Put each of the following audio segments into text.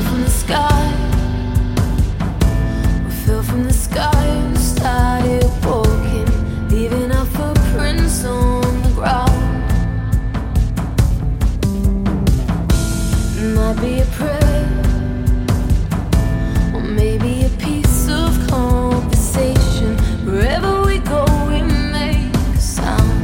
from the sky. We fell from the sky and started walking, leaving our footprints on the ground. Might be a prayer, or maybe a piece of conversation. Wherever we go, we make a sound.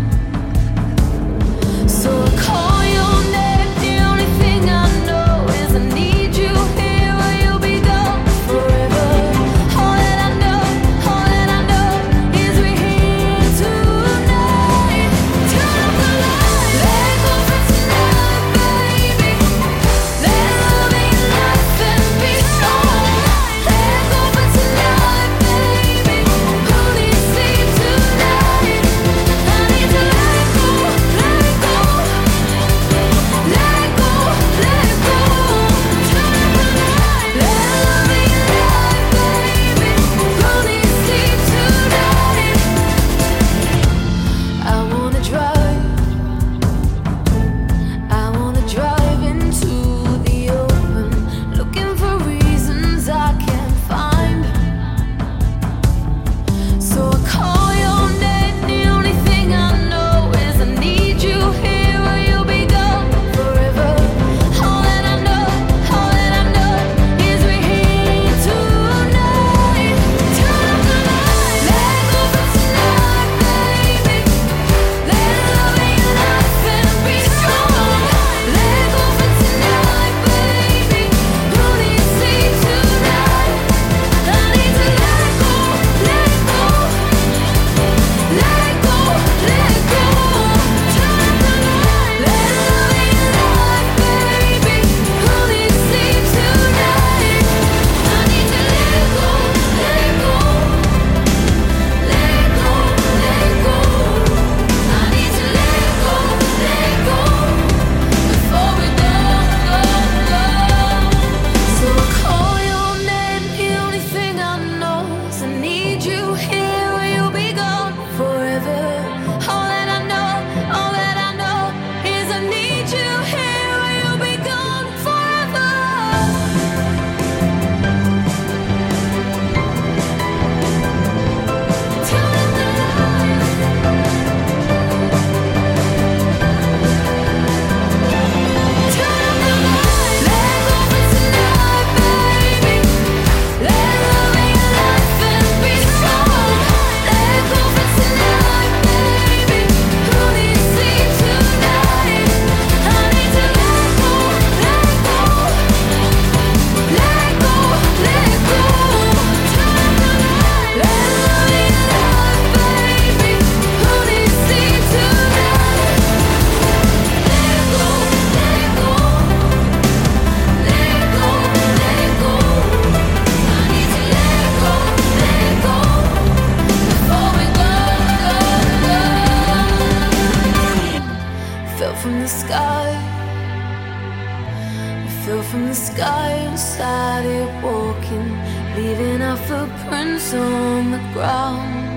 So I call your name. The only thing I know is I need you here, or you'll be gone forever. All that I know is we're here tonight. Turn up the light, let go for tonight, baby. Let love be life and be strong. Let go for tonight, baby. Who needs sleep tonight? I need to let go, let go. Let go, let go. Turn up the light, let love be life, baby. Who needs sleep tonight? I wanna drive into the open, looking for reasons I can't find. So I call your name. The only thing I know is I need you here, or you'll be gone forever. All that I know is we're here tonight. Turn up the light, let go for tonight, baby. Let love be life and be strong. Let go for tonight, baby. Who needs sleep tonight? I need to let go, let go. Let go, let go. Turn up the light, let love be life, baby. Who needs sleep tonight? I need to let go, let go. Let go, let go. I need to let go, before we go. So I call your name. The only thing I know is I need you here, or you'll be gone forever. All that I know is I need you here, or you'll be gone forever. Turn up the light. Turn up the light. Let go for tonight, baby. Let love be life and be strong. Let go for tonight, baby. Who needs sleep tonight? I need to let go, let go. Let go, let go. Turn up the light. Let love be life, baby. Who needs sleep tonight? Let go, let go. Let go, let go. I need to let go, before we go. Fell from the sky. We fell from the sky and started walking, leaving our footprints on the ground.